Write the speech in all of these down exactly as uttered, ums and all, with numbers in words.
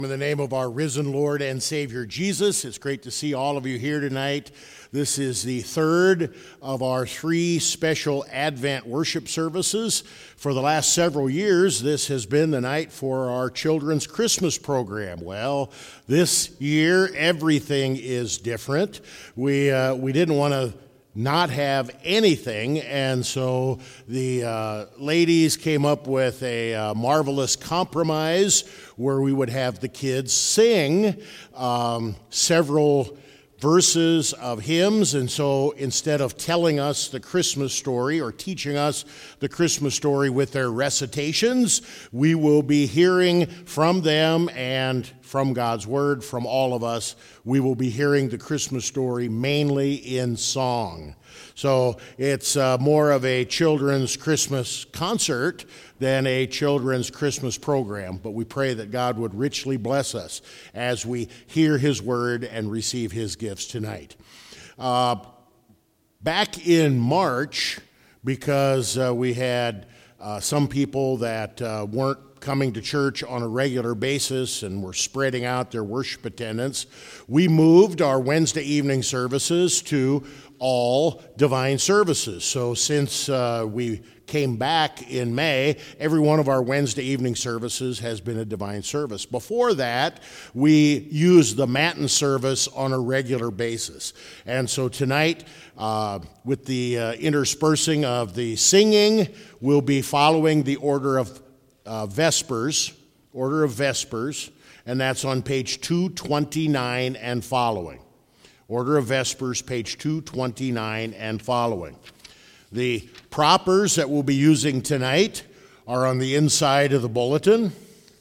In the name of our risen Lord and Savior Jesus, it's great to see all of you here tonight. This is the third of our three special Advent worship services. For the last several years, this has been the night for our children's Christmas program. Well, this year, everything is different. We, uh, we didn't want to not have anything, and so the uh, ladies came up with a uh, marvelous compromise where we would have the kids sing um, several verses of hymns. And so instead of telling us the Christmas story or teaching us the Christmas story with their recitations, we will be hearing from them and from God's Word, from all of us. We will be hearing the Christmas story mainly in song. So it's uh, more of a children's Christmas concert than a children's Christmas program. But we pray that God would richly bless us as we hear His Word and receive His gifts tonight. Uh, back in March, because uh, we had uh, some people that uh, weren't coming to church on a regular basis and were spreading out their worship attendance, we moved our Wednesday evening services to all divine services. So since uh, we came back in May, every one of our Wednesday evening services has been a divine service. Before that, we used the Matin service on a regular basis. And so tonight, uh, with the uh, interspersing of the singing, we'll be following the order of uh, Vespers, order of Vespers, and that's on page two twenty-nine and following. Order of Vespers, page two twenty-nine and following. The propers that we'll be using tonight are on the inside of the bulletin.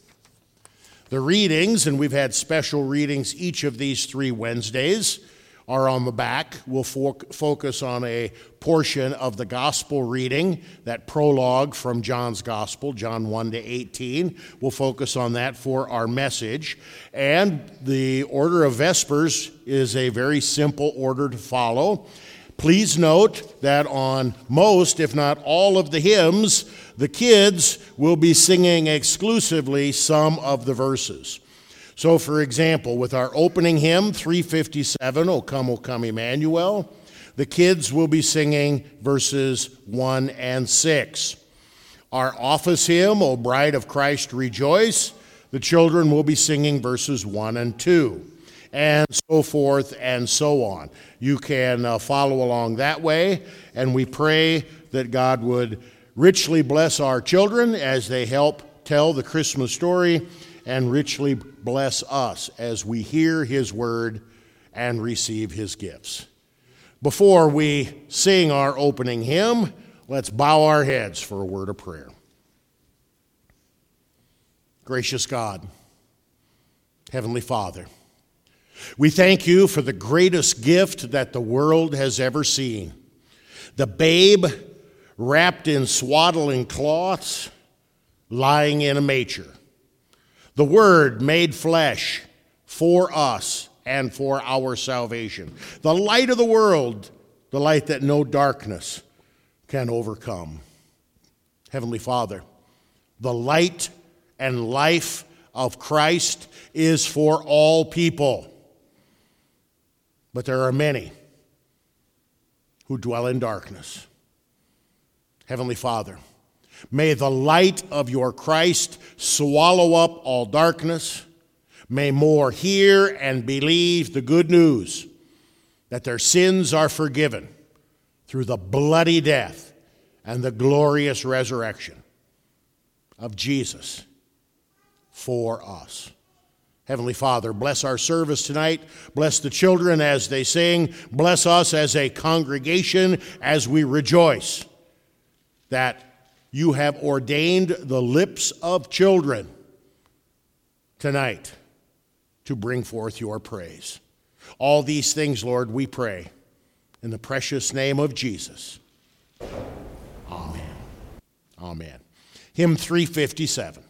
The readings, and we've had special readings each of these three Wednesdays, are on the back. We'll fo- focus on a portion of the gospel reading, that prologue from John's gospel, John one to eighteen. We'll focus on that for our message. And the order of Vespers is a very simple order to follow. Please note that on most, if not all of the hymns, the kids will be singing exclusively some of the verses. So, for example, with our opening hymn, three fifty-seven, O Come, O Come, Emmanuel, the kids will be singing verses one and six. Our office hymn, O Bride of Christ, Rejoice, the children will be singing verses one and two, and so forth and so on. You can uh, follow along that way, and we pray that God would richly bless our children as they help tell the Christmas story, and richly bless us as we hear His Word and receive His gifts. Before we sing our opening hymn, let's bow our heads for a word of prayer. Gracious God, Heavenly Father, we thank You for the greatest gift that the world has ever seen. The babe wrapped in swaddling cloths, lying in a manger. The Word made flesh for us and for our salvation. The light of the world, the light that no darkness can overcome. Heavenly Father, the light and life of Christ is for all people. But there are many who dwell in darkness. Heavenly Father, may the light of Your Christ swallow up all darkness. May more hear and believe the good news that their sins are forgiven through the bloody death and the glorious resurrection of Jesus for us. Heavenly Father, bless our service tonight. Bless the children as they sing. Bless us as a congregation as we rejoice that You have ordained the lips of children tonight to bring forth Your praise. All these things, Lord, we pray in the precious name of Jesus. Amen. Amen. Hymn three fifty-seven.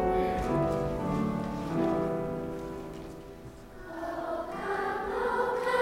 Oh, come, oh, come.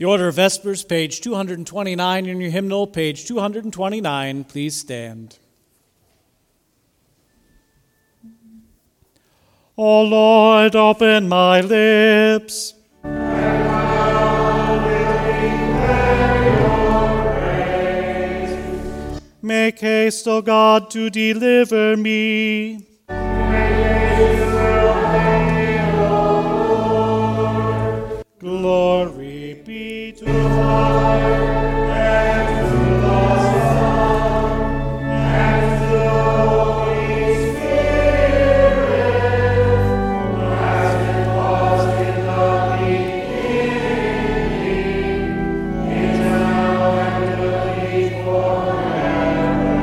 The Order of Vespers, page two hundred twenty-nine in your hymnal, page two hundred twenty-nine. Please stand. O Lord, open my lips, and I will declare your praise. Make haste, O God, to deliver me. Glory be to the Father, and to the Son, and to the Holy Spirit, as it was in the beginning, is now, and will be forever.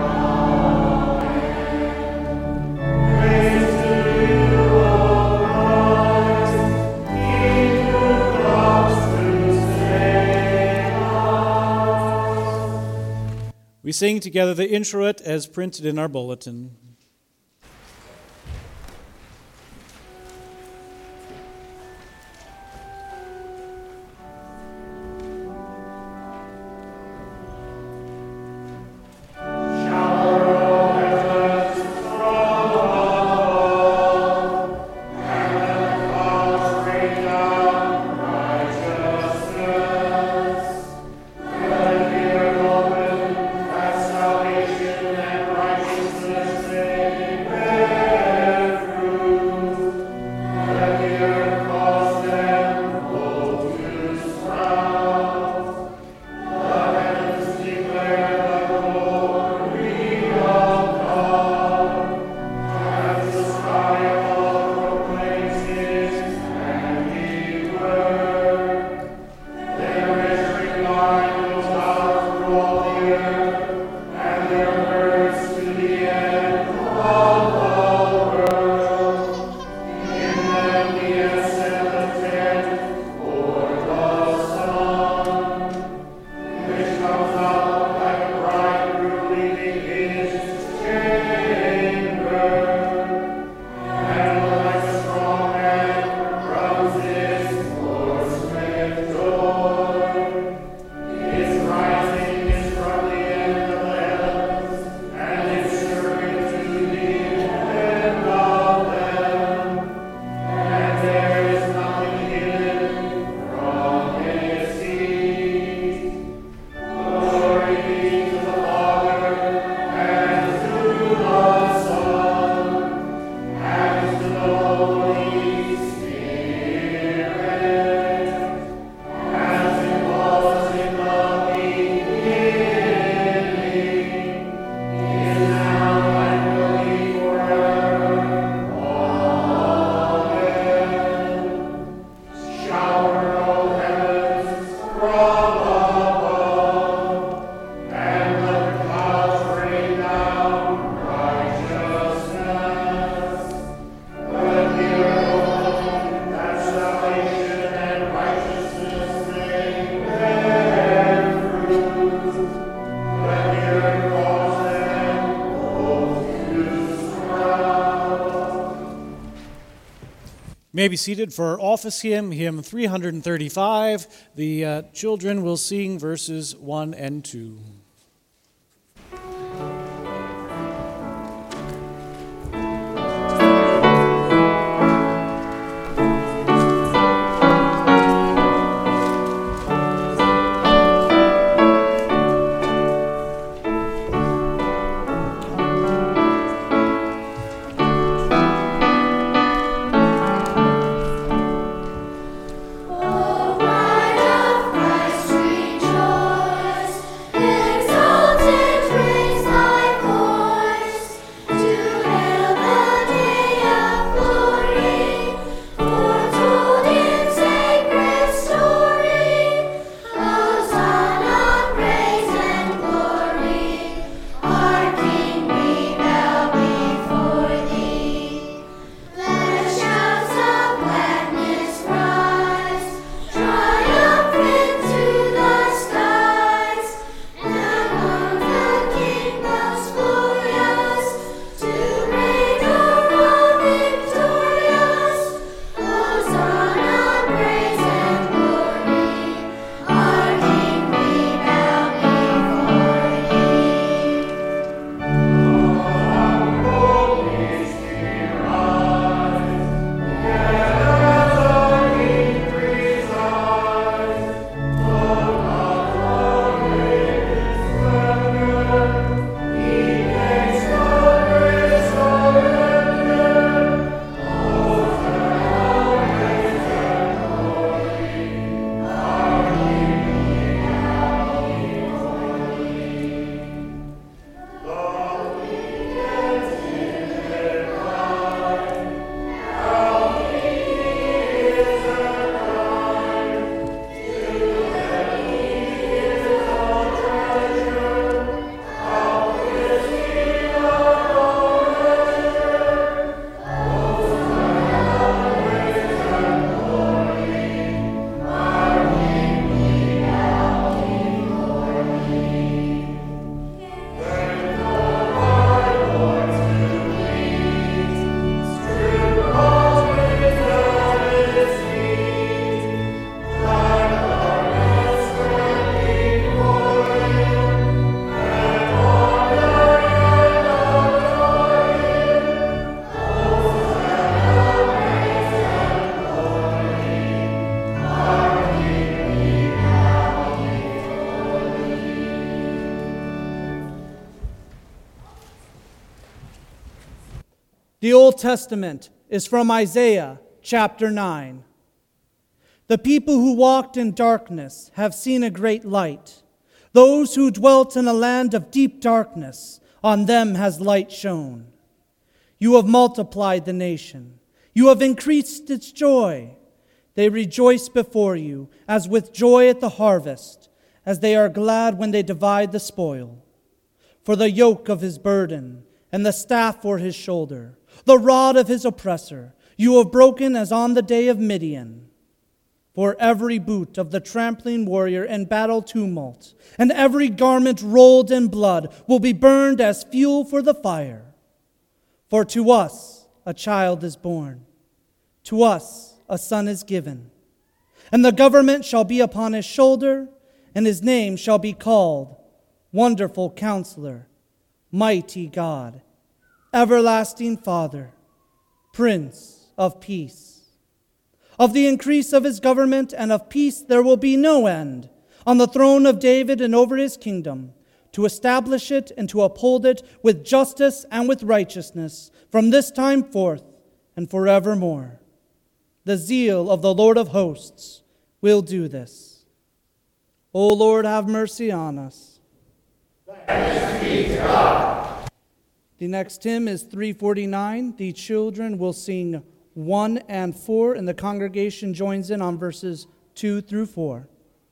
Amen. Praise to you, O Christ, King who comes to save us. We sing together the introit as printed in our bulletin. May be seated for our office hymn, hymn three hundred thirty-five. The uh, children will sing verses one and two. Oh, bride of Christ, rejoice. The Old Testament is from Isaiah chapter nine. The people who walked in darkness have seen a great light. Those who dwelt in a land of deep darkness, on them has light shone. You have multiplied the nation. You have increased its joy. They rejoice before you as with joy at the harvest, as they are glad when they divide the spoil. For the yoke of his burden and the staff for his shoulder, the rod of his oppressor, you have broken as on the day of Midian. For every boot of the trampling warrior in battle tumult, and every garment rolled in blood will be burned as fuel for the fire. For to us a child is born, to us a son is given, and the government shall be upon his shoulder, and his name shall be called Wonderful Counselor, Mighty God, Everlasting Father, Prince of Peace. Of the increase of his government and of peace there will be no end, on the throne of David and over his kingdom, to establish it and to uphold it with justice and with righteousness from this time forth and forevermore. The zeal of the Lord of hosts will do this. O Lord, have mercy on us. Thanks be to God. The next hymn is three forty-nine. The children will sing one and four, and the congregation joins in on verses two through four.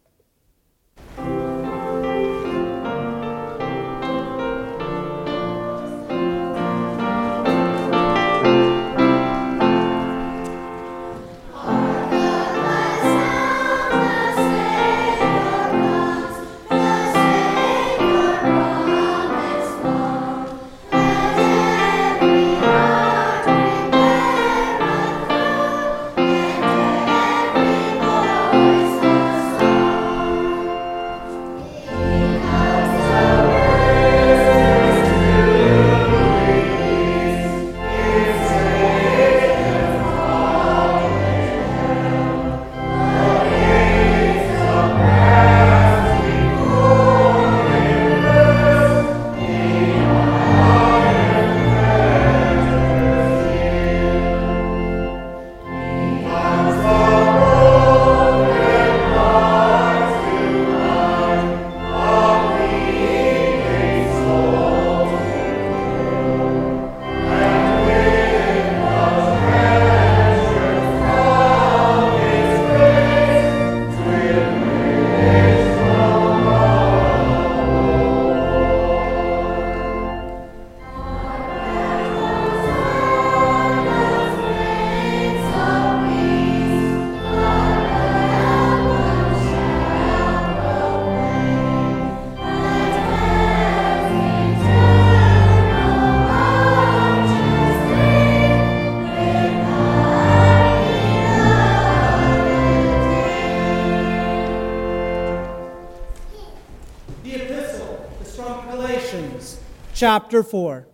Chapter four.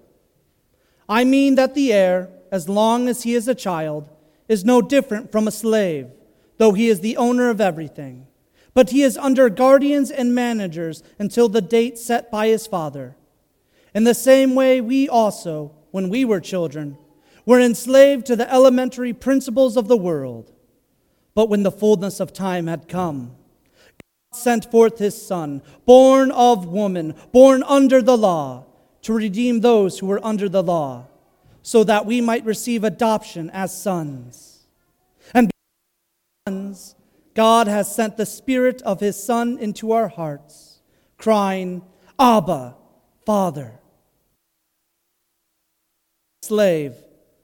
I mean that the heir, as long as he is a child, is no different from a slave, though he is the owner of everything. But he is under guardians and managers until the date set by his father. In the same way, we also, when we were children, were enslaved to the elementary principles of the world. But when the fullness of time had come, God sent forth his Son, born of woman, born under the law, to redeem those who were under the law, so that we might receive adoption as sons. And because sons, God has sent the Spirit of his Son into our hearts, crying, Abba, Father. Slave.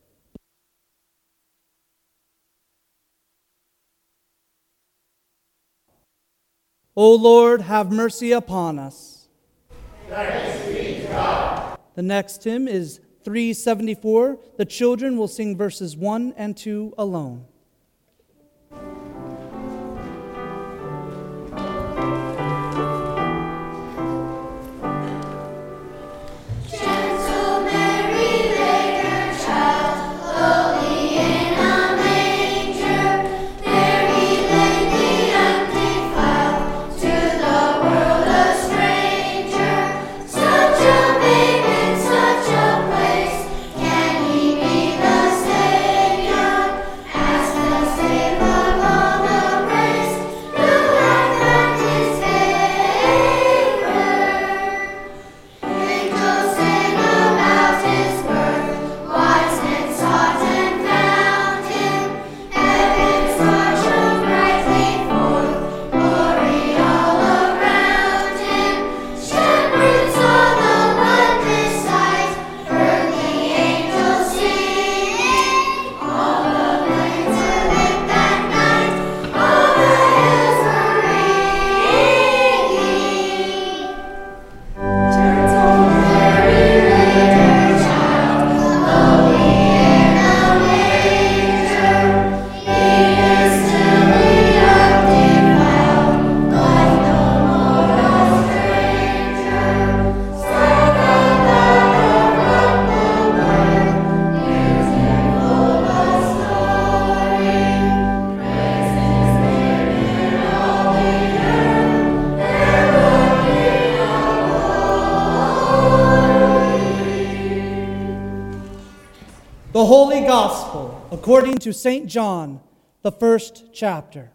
O Lord, have mercy upon us. Thanks be to God. The next hymn is three seventy-four. The children will sing verses one and two alone. Be according to Saint John, the first chapter.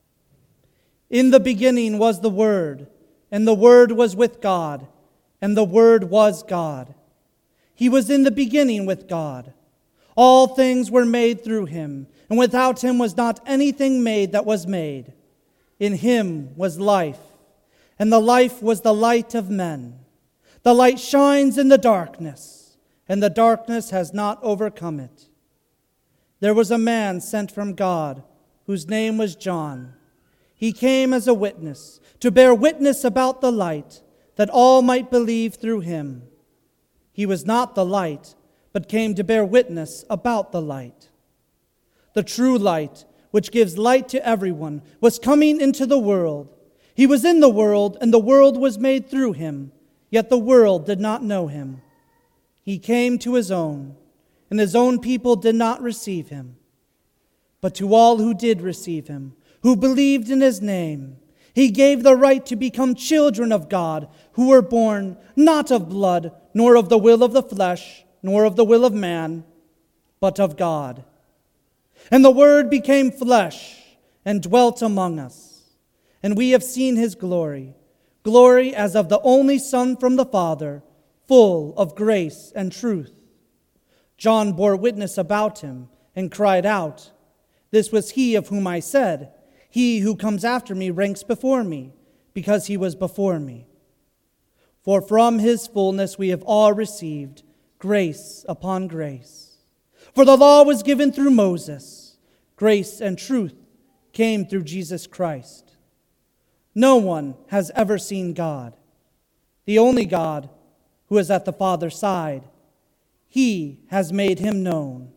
In the beginning was the Word, and the Word was with God, and the Word was God. He was in the beginning with God. All things were made through him, and without him was not anything made that was made. In him was life, and the life was the light of men. The light shines in the darkness, and the darkness has not overcome it. There was a man sent from God, whose name was John. He came as a witness, to bear witness about the light, that all might believe through him. He was not the light, but came to bear witness about the light. The true light, which gives light to everyone, was coming into the world. He was in the world, and the world was made through him, yet the world did not know him. He came to his own, and his own people did not receive him. But to all who did receive him, who believed in his name, he gave the right to become children of God, who were born not of blood, nor of the will of the flesh, nor of the will of man, but of God. And the Word became flesh and dwelt among us. And we have seen his glory, glory as of the only Son from the Father, full of grace and truth. John bore witness about him and cried out, "This was he of whom I said, 'He who comes after me ranks before me, because he was before me.' For from his fullness we have all received grace upon grace. For the law was given through Moses. Grace and truth came through Jesus Christ. No one has ever seen God, the only God who is at the Father's side. He has made him known.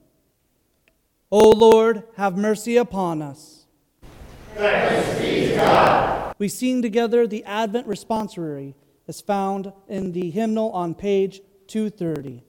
O Lord, have mercy upon us." Thanks be to God. We sing together the Advent Responsory as found in the hymnal on page two thirty.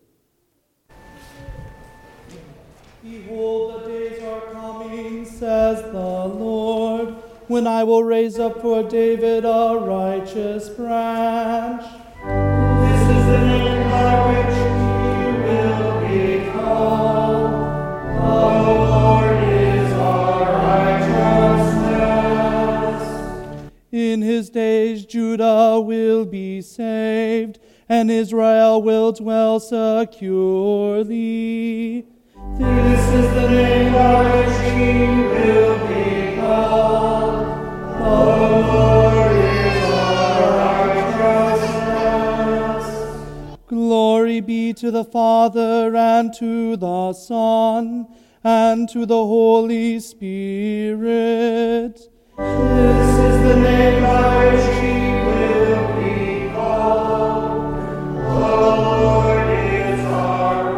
Behold, the days are coming, says the Lord, when I will raise up for David a righteous branch. This is the name by which he will be called. The Lord is our righteousness. In his days Judah will be saved, and Israel will dwell securely. This is the name by which he will be called. The Lord is our righteousness. Glory be to the Father, and to the Son, and to the Holy Spirit. This is the name by which he will be called. The Lord is our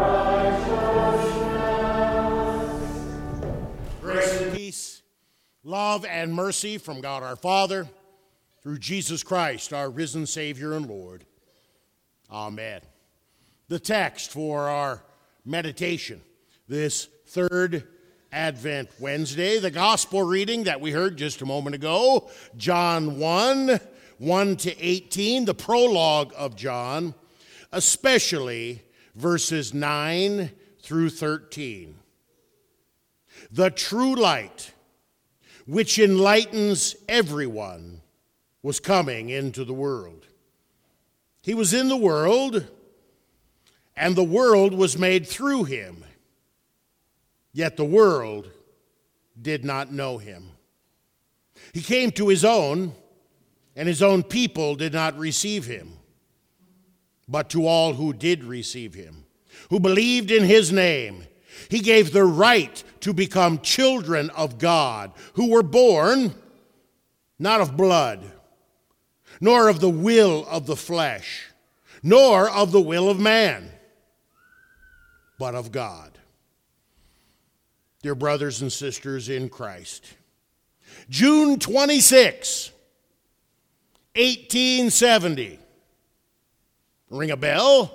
righteousness. Grace and peace, love and mercy from God our Father, through Jesus Christ, our risen Savior and Lord. Amen. The text for our meditation this third Advent Wednesday, the gospel reading that we heard just a moment ago, John one, one to eighteen, the prologue of John, especially verses nine through thirteen. The true light, which enlightens everyone, was coming into the world. He was in the world, and the world was made through him. Yet the world did not know him. He came to his own, and his own people did not receive him. But to all who did receive him, who believed in his name, he gave the right to become children of God, who were born not of blood, nor of the will of the flesh, nor of the will of man, but of God. Dear brothers and sisters in Christ, June twenty-sixth, eighteen seventy. Ring a bell?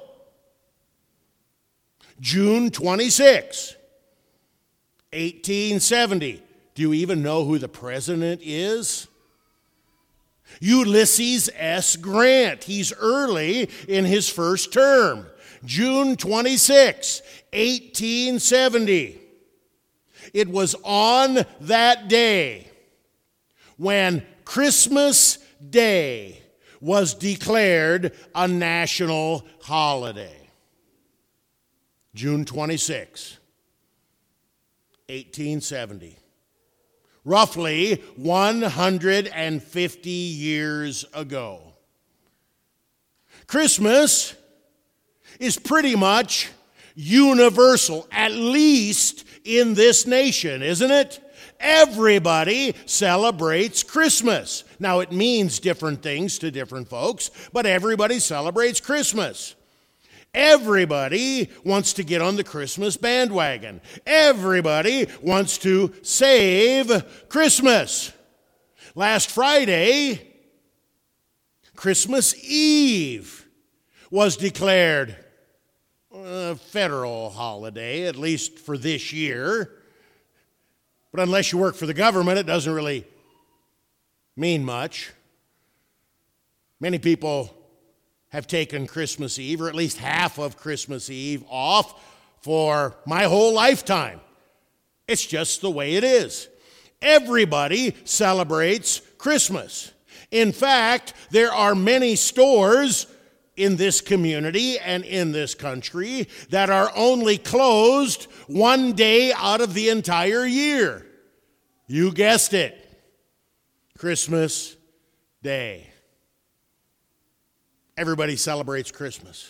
June twenty-sixth, eighteen seventy. Do you even know who the president is? Ulysses S. Grant. He's early in his first term. June twenty-sixth, eighteen seventy. It was on that day when Christmas Day was declared a national holiday. June twenty-sixth, eighteen seventy. Roughly one hundred fifty years ago. Christmas is pretty much universal, at least in this nation, isn't it? Everybody celebrates Christmas. Now, it means different things to different folks, but everybody celebrates Christmas. Everybody wants to get on the Christmas bandwagon. Everybody wants to save Christmas. Last Friday, Christmas Eve was declared a federal holiday, at least for this year. But unless you work for the government, it doesn't really mean much. Many people have taken Christmas Eve, or at least half of Christmas Eve, off for my whole lifetime. It's just the way it is. Everybody celebrates Christmas. In fact, there are many stores in this community and in this country that are only closed one day out of the entire year. You guessed it, Christmas Day. Everybody celebrates Christmas,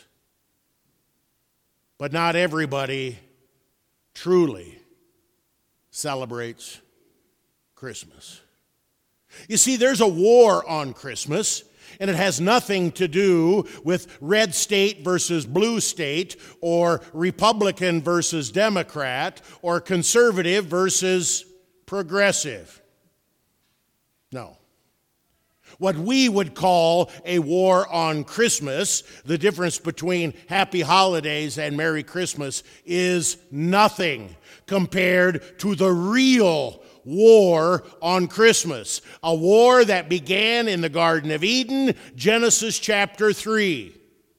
but not everybody truly celebrates Christmas. You see, there's a war on Christmas, and it has nothing to do with red state versus blue state, or Republican versus Democrat, or conservative versus progressive. No. What we would call a war on Christmas, the difference between Happy Holidays and Merry Christmas, is nothing compared to the real war on Christmas. A war that began in the Garden of Eden, Genesis chapter three.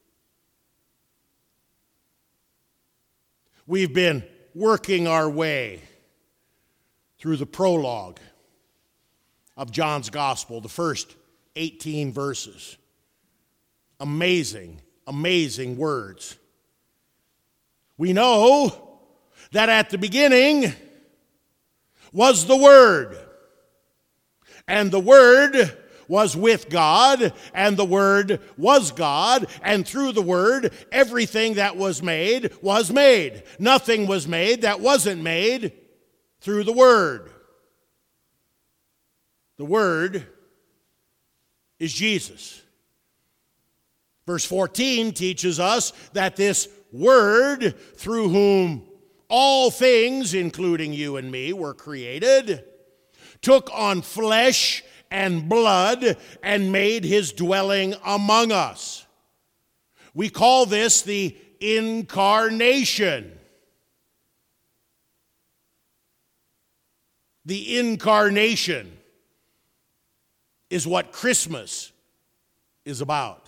We've been working our way through the prologue of John's Gospel, the first eighteen verses. Amazing, amazing words. We know that at the beginning was the Word, and the Word was with God, and the Word was God, and through the Word, everything that was made was made. Nothing was made that wasn't made through the Word. The Word is Jesus. Verse fourteen teaches us that this Word, through whom all things, including you and me, were created, took on flesh and blood and made his dwelling among us. We call this the incarnation. The incarnation is what Christmas is about.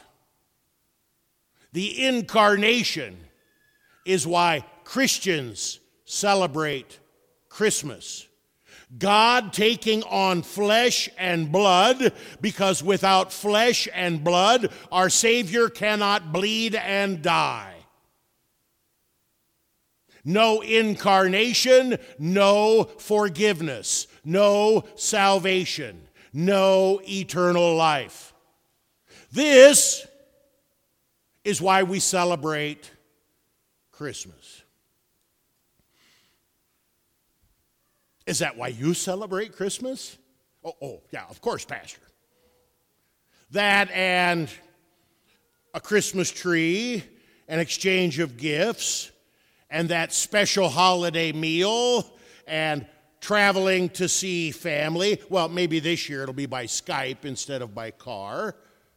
The incarnation is why Christians celebrate Christmas. God taking on flesh and blood, because without flesh and blood, our Savior cannot bleed and die. No incarnation, no forgiveness, no salvation, no eternal life. This is why we celebrate Christmas. Is that why you celebrate Christmas? Oh, oh, yeah, of course, Pastor. That and a Christmas tree, an exchange of gifts, and that special holiday meal, and traveling to see family. Well, maybe this year it'll be by Skype instead of by car.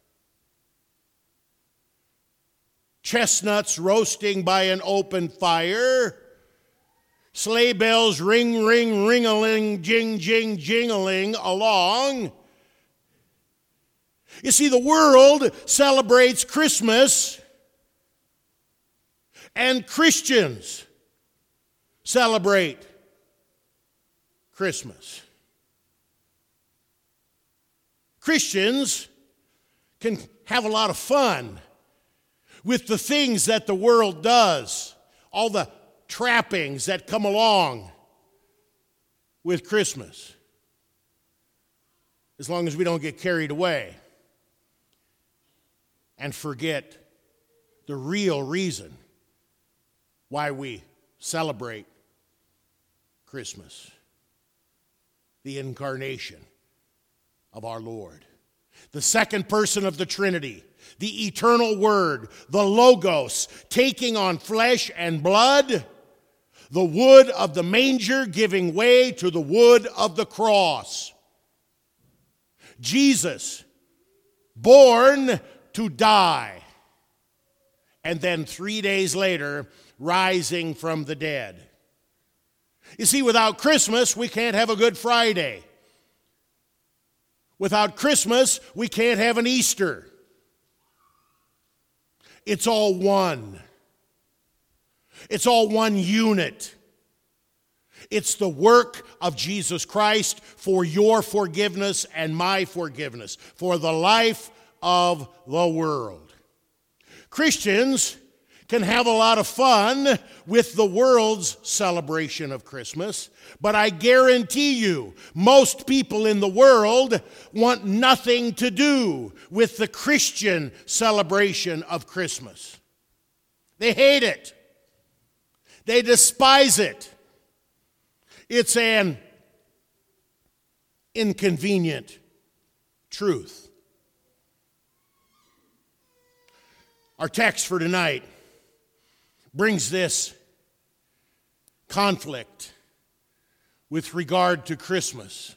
Chestnuts roasting by an open fire. Sleigh bells ring, ring, ring-a-ling, jing, jing, jingling along. You see, the world celebrates Christmas, and Christians celebrate Christmas. Christians can have a lot of fun with the things that the world does, all the trappings that come along with Christmas, as long as we don't get carried away and forget the real reason why we celebrate Christmas, the incarnation of our Lord. The second person of the Trinity, the eternal Word, the Logos, taking on flesh and blood, the wood of the manger giving way to the wood of the cross. Jesus, born to die, and then three days later, rising from the dead. You see, without Christmas, we can't have a Good Friday. Without Christmas, we can't have an Easter. It's all one. It's all one unit. It's the work of Jesus Christ for your forgiveness and my forgiveness, for the life of the world. Christians can have a lot of fun with the world's celebration of Christmas, but I guarantee you, most people in the world want nothing to do with the Christian celebration of Christmas. They hate it. They despise it. It's an inconvenient truth. Our text for tonight brings this conflict with regard to Christmas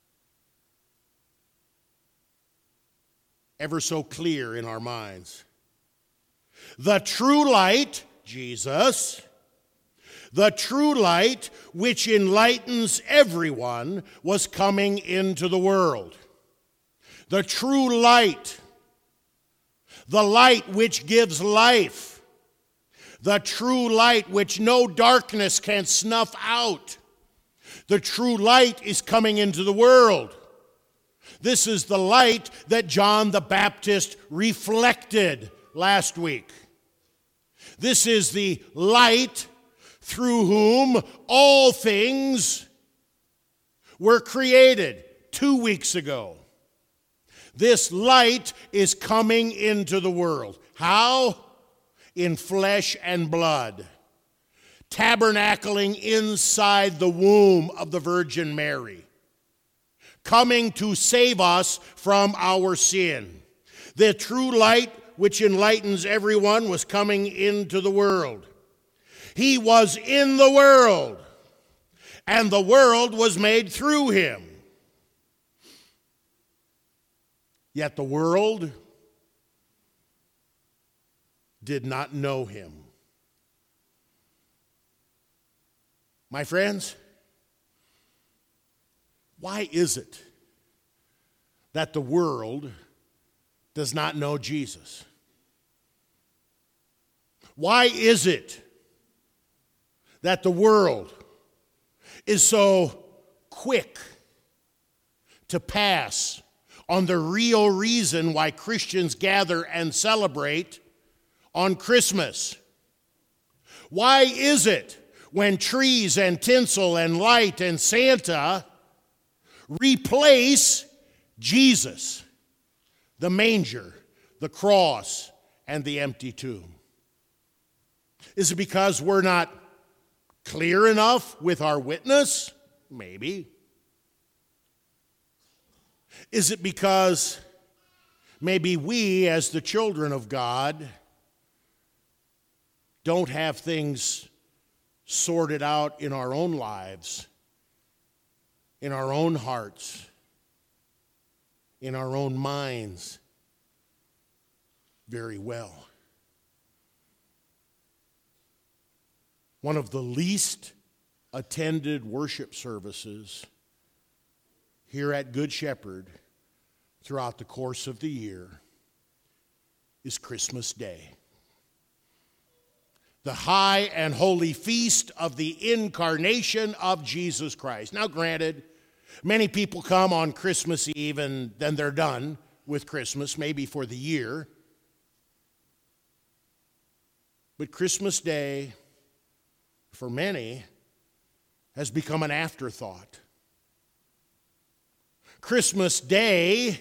ever so clear in our minds. The true light, Jesus, the true light which enlightens everyone, was coming into the world. The true light, the light which gives life, the true light which no darkness can snuff out. The true light is coming into the world. This is the light that John the Baptist reflected last week. This is the light through whom all things were created two weeks ago. This light is coming into the world. How? In flesh and blood, tabernacling inside the womb of the Virgin Mary, coming to save us from our sin. The true light which enlightens everyone was coming into the world. He was in the world, and the world was made through him. Yet the world did not know him. My friends, why is it that the world does not know Jesus? Why is it that the world is so quick to pass on the real reason why Christians gather and celebrate on Christmas? Why is it when trees and tinsel and light and Santa replace Jesus, the manger, the cross, and the empty tomb? Is it because we're not clear enough with our witness? Maybe. Is it because maybe we, as the children of God, don't have things sorted out in our own lives, in our own hearts, in our own minds very well? One of the least attended worship services here at Good Shepherd throughout the course of the year is Christmas Day. the high and holy feast of the incarnation of Jesus Christ. Now, granted, many people come on Christmas Eve and then they're done with Christmas, maybe for the year. But Christmas Day, for many, has become an afterthought. Christmas Day,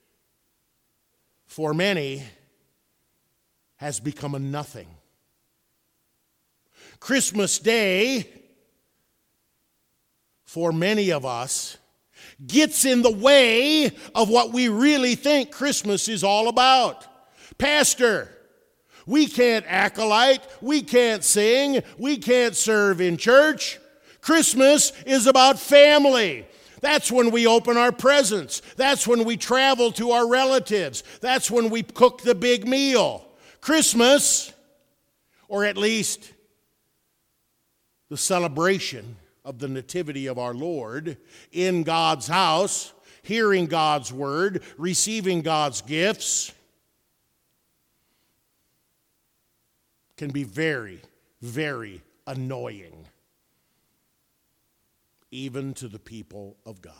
for many, has become a nothing. Christmas Day, for many of us, gets in the way of what we really think Christmas is all about. Pastor, we can't acolyte, we can't sing, we can't serve in church. Christmas is about family. That's when we open our presents. That's when we travel to our relatives. That's when we cook the big meal. Christmas, or at least the celebration of the nativity of our Lord in God's house, hearing God's word, receiving God's gifts, can be very, very annoying, even to the people of God.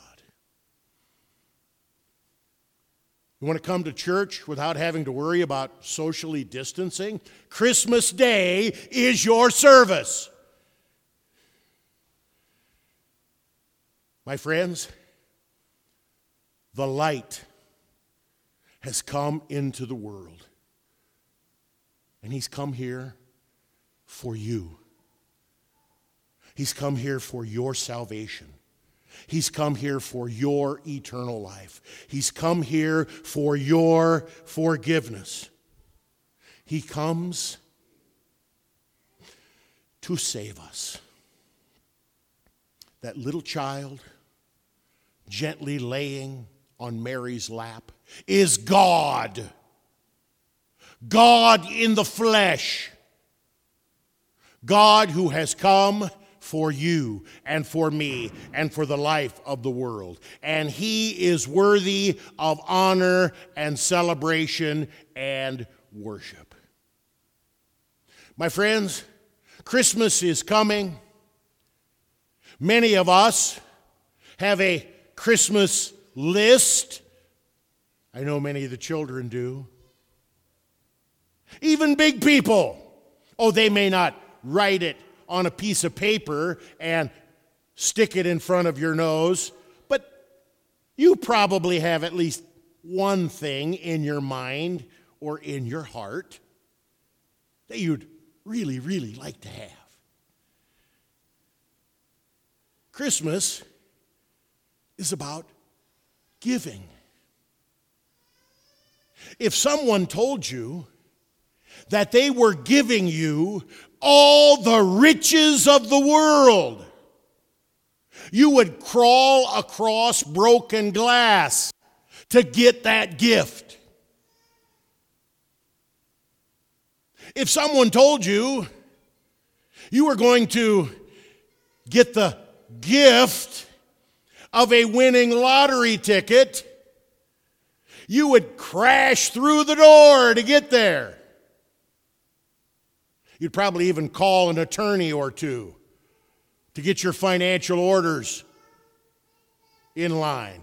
You want to come to church without having to worry about socially distancing? Christmas Day is your service. My friends, the light has come into the world. And he's come here for you. He's come here for your salvation. He's come here for your eternal life. He's come here for your forgiveness. He comes to save us. That little child gently laying on Mary's lap is God. God in the flesh. God who has come for you and for me and for the life of the world. And he is worthy of honor and celebration and worship. My friends, Christmas is coming. Many of us have a Christmas list. I know many of the children do. Even big people. Oh, they may not write it on a piece of paper and stick it in front of your nose, but you probably have at least one thing in your mind or in your heart that you'd really, really like to have. Christmas is about giving. If someone told you that they were giving you all the riches of the world, you would crawl across broken glass to get that gift. If someone told you you were going to get the gift of a winning lottery ticket, you would crash through the door to get there. You'd probably even call an attorney or two to get your financial orders in line.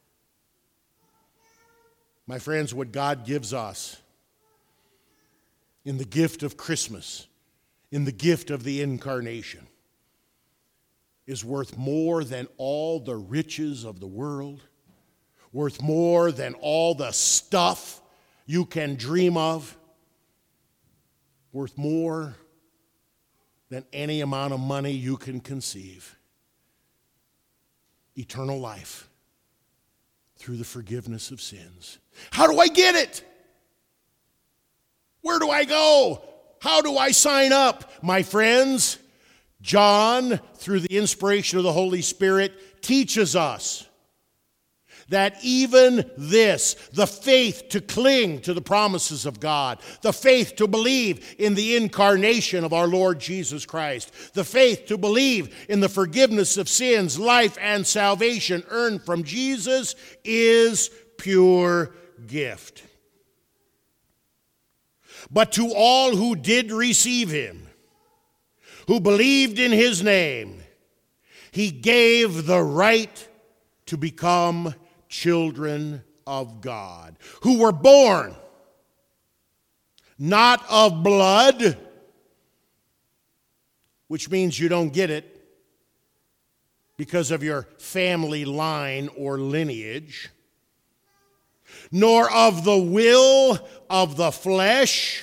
My friends, what God gives us in the gift of Christmas, in the gift of the incarnation, is worth more than all the riches of the world, worth more than all the stuff you can dream of, worth more than any amount of money you can conceive. Eternal life through the forgiveness of sins. How do I get it? Where do I go? How do I sign up? My friends, John, through the inspiration of the Holy Spirit, teaches us that even this, the faith to cling to the promises of God, the faith to believe in the incarnation of our Lord Jesus Christ, the faith to believe in the forgiveness of sins, life, and salvation earned from Jesus is pure gift. But to all who did receive him, who believed in his name, he gave the right to become children of God, who were born not of blood, which means you don't get it because of your family line or lineage, nor of the will of the flesh,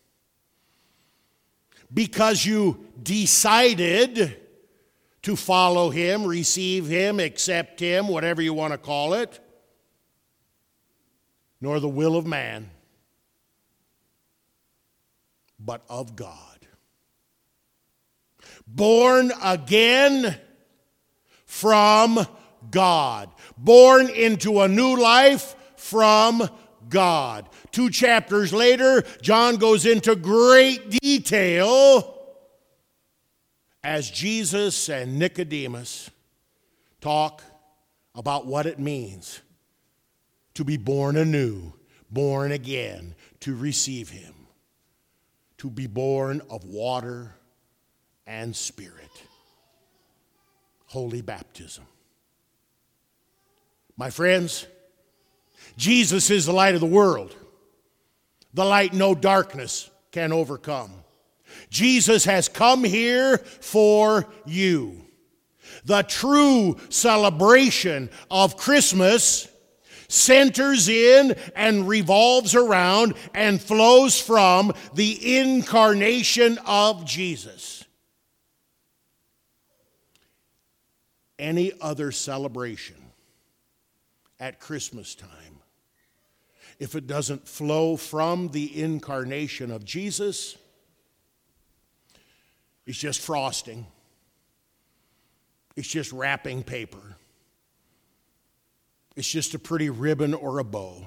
because you decided to follow him, receive him, accept him, whatever you want to call it, nor the will of man, but of God. Born again from God. Born into a new life from God. Two chapters later, John goes into great detail as Jesus and Nicodemus talk about what it means to be born anew, born again, to receive him, to be born of water and Spirit. Holy baptism. My friends, Jesus is the light of the world, the light no darkness can overcome. Jesus has come here for you. The true celebration of Christmas centers in and revolves around and flows from the incarnation of Jesus. Any other celebration at Christmas time, if it doesn't flow from the incarnation of Jesus, it's just frosting. It's just wrapping paper. It's just a pretty ribbon or a bow.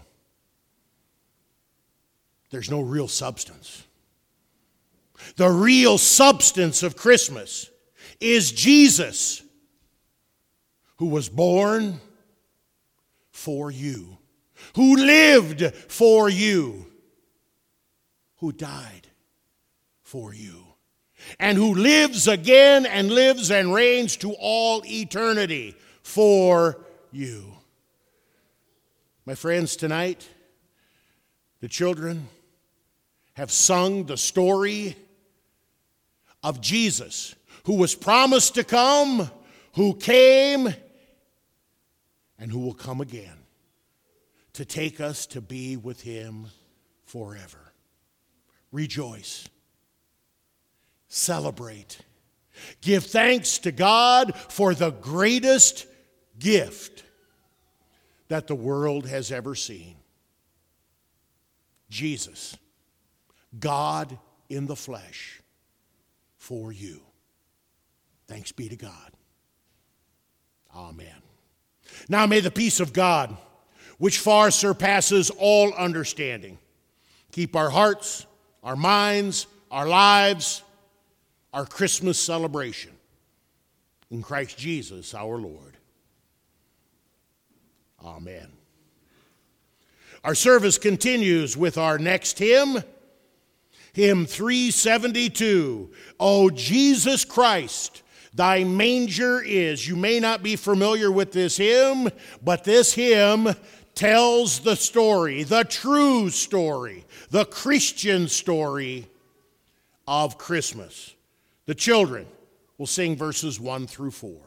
There's no real substance. The real substance of Christmas is Jesus, who was born for you, who lived for you, who died for you, and who lives again and lives and reigns to all eternity for you. My friends, tonight, the children have sung the story of Jesus, who was promised to come, who came, and who will come again to take us to be with him forever. Rejoice. Celebrate. Give thanks to God for the greatest gift that the world has ever seen. Jesus, God in the flesh, for you. Thanks be to God. Amen. Now may the peace of God, which far surpasses all understanding, keep our hearts, our minds, our lives, our Christmas celebration in Christ Jesus our Lord. Amen. Our service continues with our next hymn, hymn three seventy-two. O Jesus Christ, thy manger is. You may not be familiar with this hymn, but this hymn tells the story, the true story, the Christian story of Christmas. The children will sing verses one through four.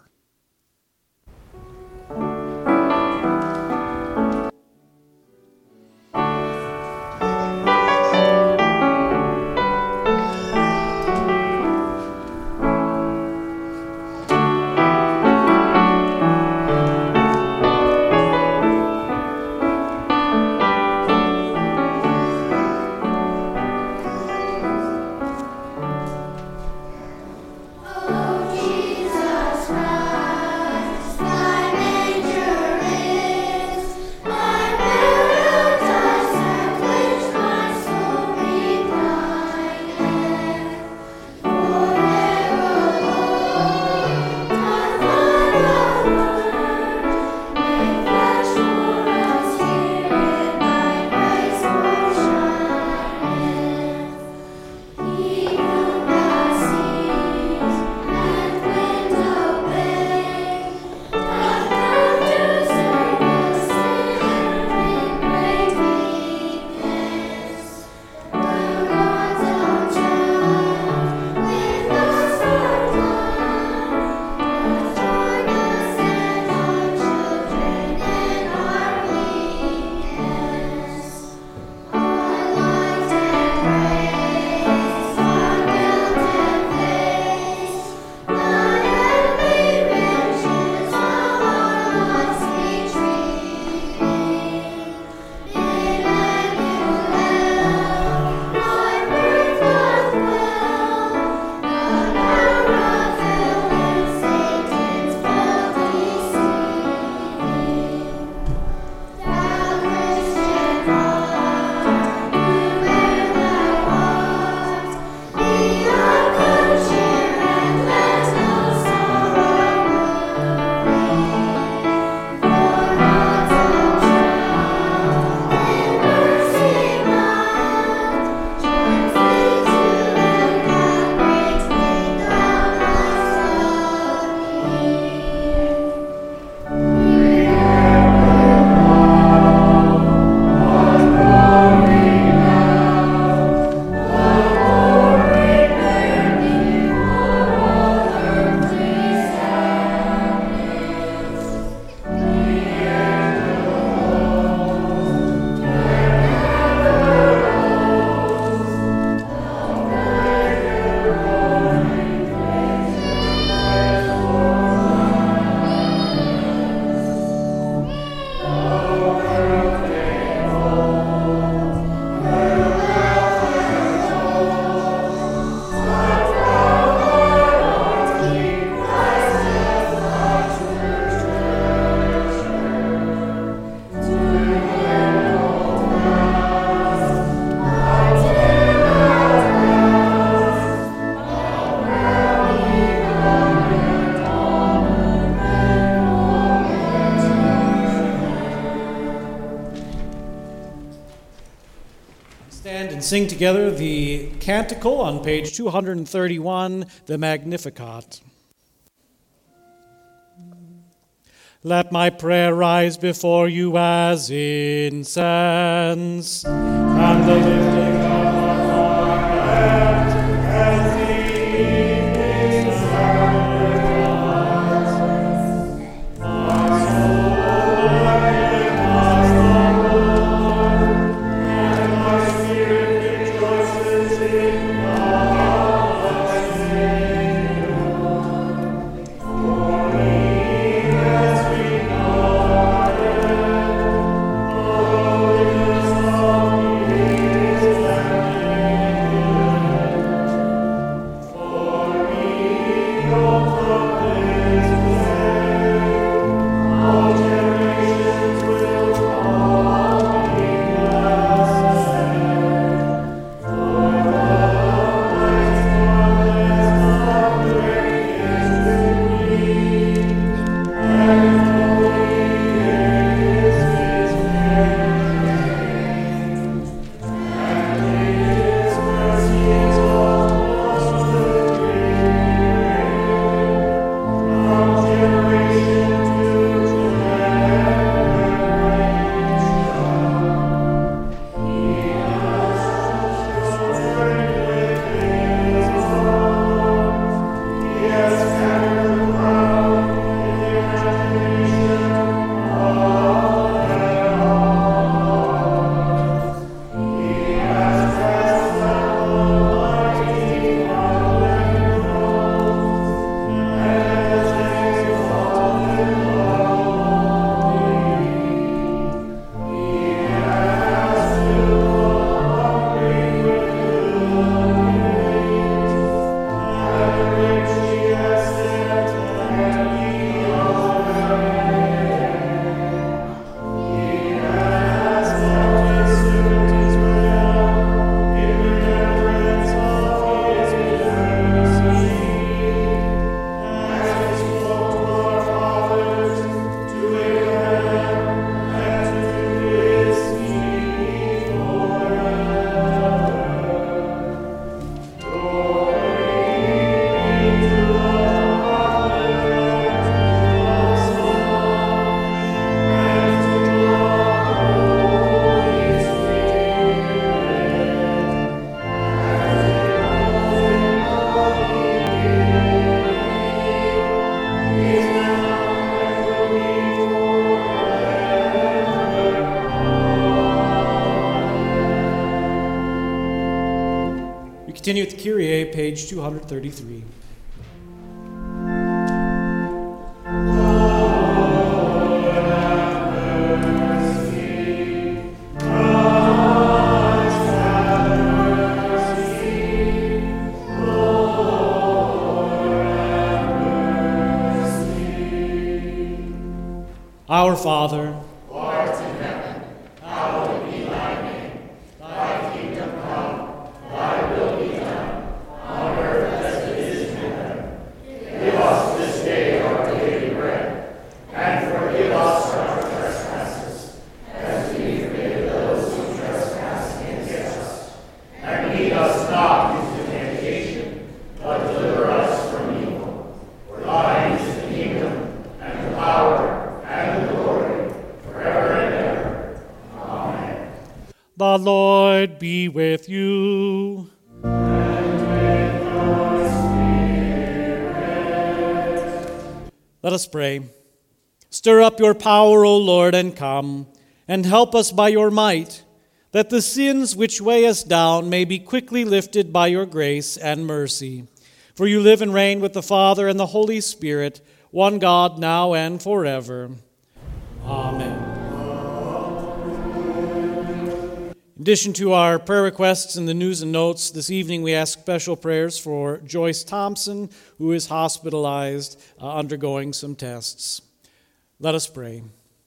Oh, Jesus Christ. Stand and sing together the canticle on page two hundred thirty-one, the Magnificat. Let my prayer rise before you as incense, and the lifting of my heart as the evening sacrifice. My soul magnifies the Lord, and my spirit rejoices in God my Savior. For he has regarded the lowliness of his handmaid. For he opened his way, all generations will call me blessed. For the Almighty One has done great things with me, and holy is his name, and his mercies almost to from generation to generation. He has destroyed with his arm. He has scattered the proud in the imagination of their hearts. He has cast down the mighty from their thrones, and has exalted the lowly. He has filled the hungry with good things, and the rich he has set at the He has kept his servant Israel in remembrance of his mercy, as he spoke to our fathers, to Abraham, and to his seed forever. Glory be to the Father, and to the Son, and to the Holy We continue with the Kyrie, page two hundred thirty-three. Our Father, the Lord be with you. Let us pray. Stir up your power, O Lord, and come, and help us by your might, that the sins which weigh us down may be quickly lifted by your grace and mercy. For you live and reign with the Father and the Holy Spirit, one God, now and forever. Amen. In addition to our prayer requests in the news and notes, this evening we ask special prayers for Joyce Thompson, who is hospitalized, uh, undergoing some tests. Let us pray.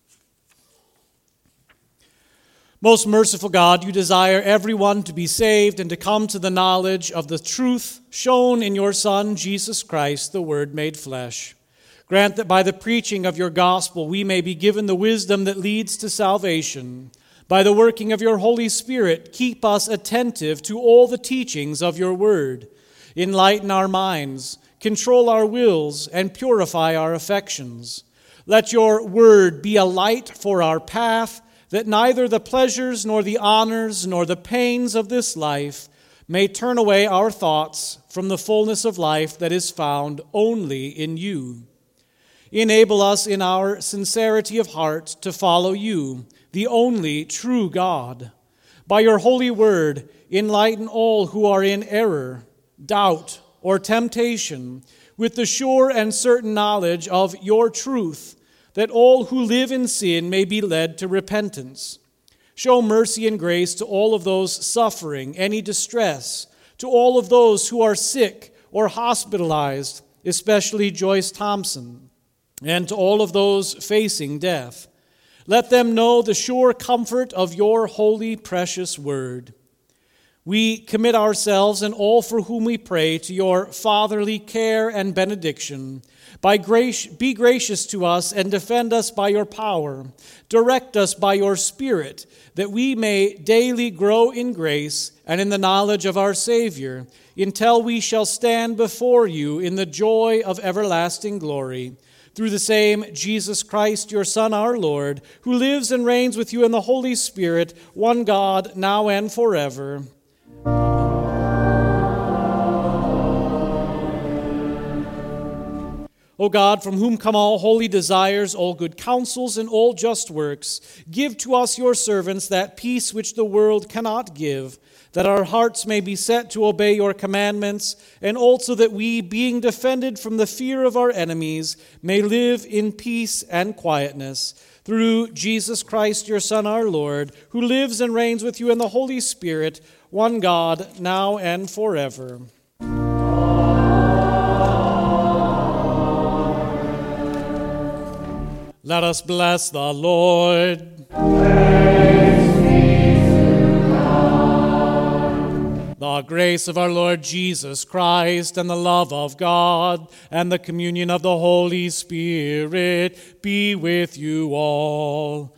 Most merciful God, you desire everyone to be saved and to come to the knowledge of the truth shown in your Son, Jesus Christ, the Word made flesh. Grant that by the preaching of your gospel we may be given the wisdom that leads to salvation. By the working of your Holy Spirit, keep us attentive to all the teachings of your word. Enlighten our minds, control our wills, and purify our affections. Let your word be a light for our path, that neither the pleasures nor the honors nor the pains of this life may turn away our thoughts from the fullness of life that is found only in you. Enable us in our sincerity of heart to follow you, the only true God. By your holy word, enlighten all who are in error, doubt, or temptation, with the sure and certain knowledge of your truth, that all who live in sin may be led to repentance. Show mercy and grace to all of those suffering any distress, to all of those who are sick or hospitalized, especially Joyce Thompson, and to all of those facing death. Let them know the sure comfort of your holy, precious word. We commit ourselves and all for whom we pray to your fatherly care and benediction. By grace, be gracious to us and defend us by your power. Direct us by your Spirit, that we may daily grow in grace and in the knowledge of our Savior, until we shall stand before you in the joy of everlasting glory. Through the same Jesus Christ, your Son, our Lord, who lives and reigns with you in the Holy Spirit, one God, now and forever. O God, from whom come all holy desires, all good counsels, and all just works, give to us, your servants, that peace which the world cannot give, that our hearts may be set to obey your commandments, and also that we, being defended from the fear of our enemies, may live in peace and quietness. Through Jesus Christ, your Son, our Lord, who lives and reigns with you in the Holy Spirit, one God, now and forever. Let us bless the Lord. Praise be to God. The grace of our Lord Jesus Christ and the love of God and the communion of the Holy Spirit be with you all.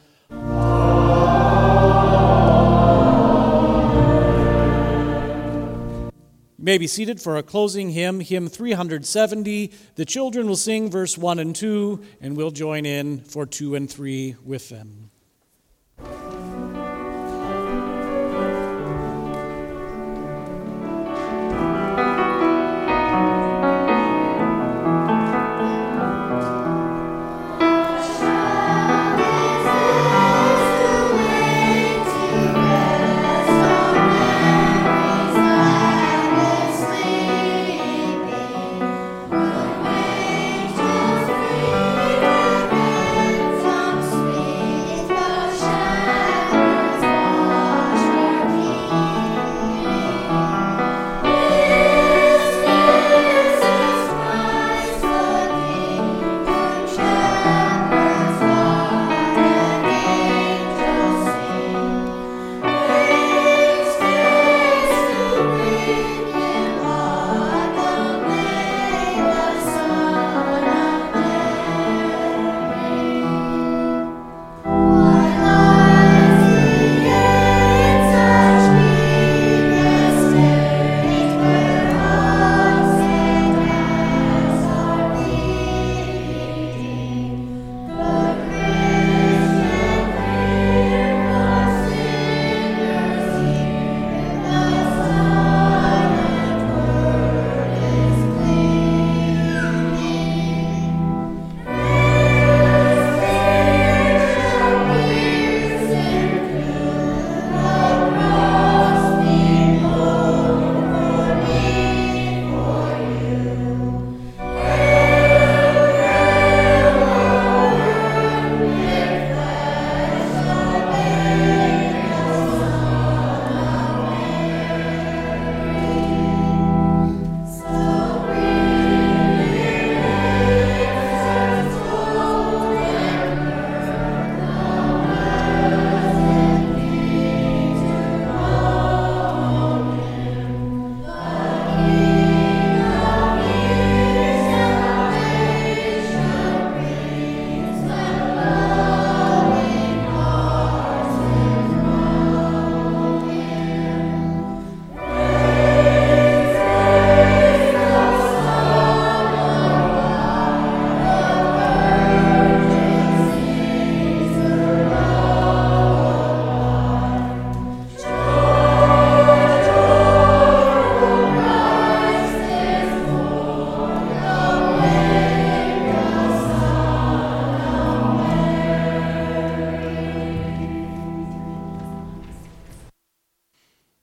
You may be seated for our closing hymn, hymn three seventy. The children will sing verse one and two, and we'll join in for two and three with them. Sweet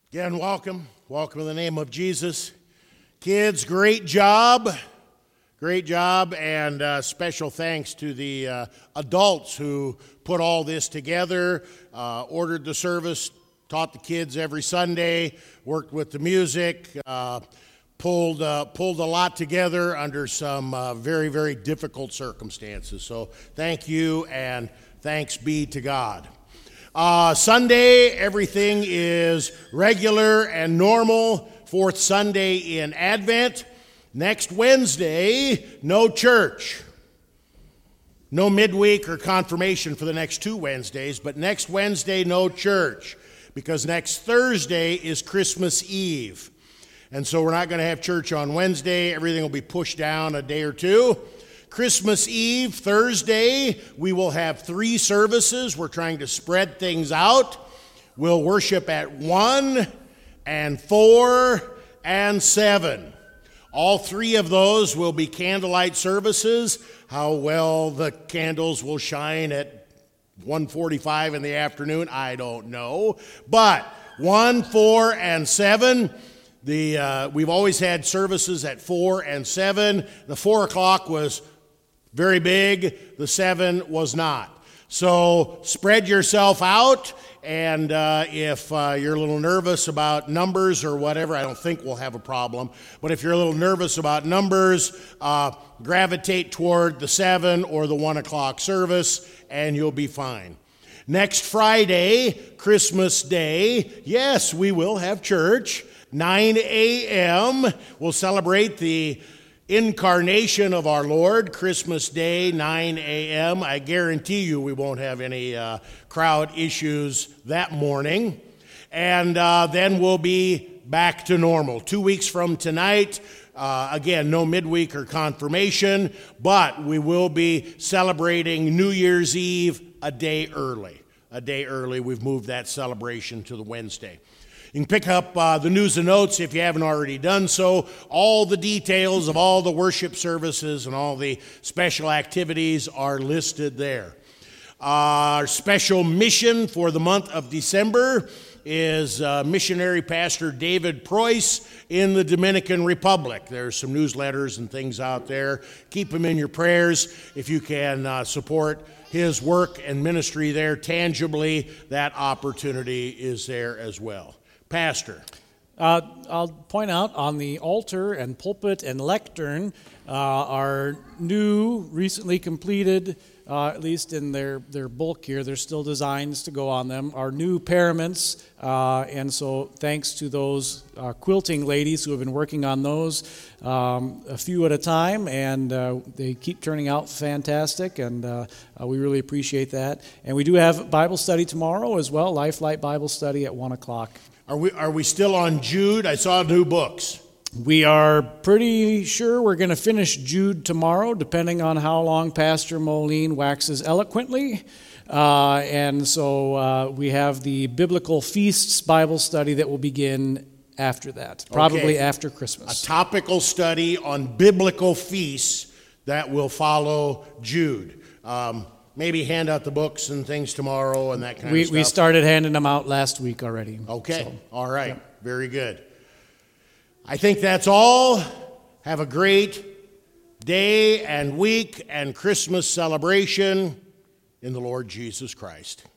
Again, welcome. Welcome in the name of Jesus. Kids, great job. Great job, and uh, special thanks to the uh, adults who put all this together, uh, ordered the service, taught the kids every Sunday, worked with the music, uh, pulled uh, pulled a lot together under some uh, very, very difficult circumstances. So thank you, and thanks be to God. Uh, Sunday, everything is regular and normal. Fourth Sunday in Advent. Next Wednesday, no church. No midweek or confirmation for the next two Wednesdays, but next Wednesday, no church, because next Thursday is Christmas Eve. And so we're not going to have church on Wednesday. Everything will be pushed down a day or two. Christmas Eve, Thursday, we will have three services. We're trying to spread things out. We'll worship at one and four and seven. All three of those will be candlelight services. How well the candles will shine at one forty-five in the afternoon, I don't know. But one, four, and seven, the uh, we've always had services at four and seven. The four o'clock was very big. The seven was not. So spread yourself out, and uh, if uh, you're a little nervous about numbers or whatever, I don't think we'll have a problem. But if you're a little nervous about numbers, uh, gravitate toward the seven or the one o'clock service, and you'll be fine. Next Friday, Christmas Day, yes, we will have church. nine a.m. We'll celebrate the Incarnation of our Lord, Christmas Day, nine a.m. I guarantee you we won't have any uh, crowd issues that morning. And uh, then we'll be back to normal. Two weeks from tonight, uh, again, no midweek or confirmation, but we will be celebrating New Year's Eve a day early. A day early. We've moved that celebration to the Wednesday. You can pick up uh, the news and notes if you haven't already done so. All the details of all the worship services and all the special activities are listed there. Our special mission for the month of December is uh, missionary pastor David Preuss in the Dominican Republic. There's some newsletters and things out there. Keep him in your prayers. If you can uh, support his work and ministry there tangibly, that opportunity is there as well. Pastor. Uh, I'll point out on the altar and pulpit and lectern uh, our new, recently completed, uh, at least in their, their bulk here, there's still designs to go on them, our new paraments. Uh, and so thanks to those uh, quilting ladies who have been working on those um, a few at a time, and uh, they keep turning out fantastic, and uh, uh, we really appreciate that. And we do have Bible study tomorrow as well, Life Light Bible study at one o'clock. Are we are we still on Jude? I saw new books. We are pretty sure we're going to finish Jude tomorrow, depending on how long Pastor Moline waxes eloquently. Uh, and so uh, we have the Biblical Feasts Bible study that will begin after that, probably Okay. after Christmas. A topical study on biblical feasts that will follow Jude. Um, maybe hand out the books and things tomorrow and that kind We, of stuff. we started handing them out last week already. Okay. So, All right. yeah. Very good. I think that's all. Have a great day and week and Christmas celebration in the Lord Jesus Christ.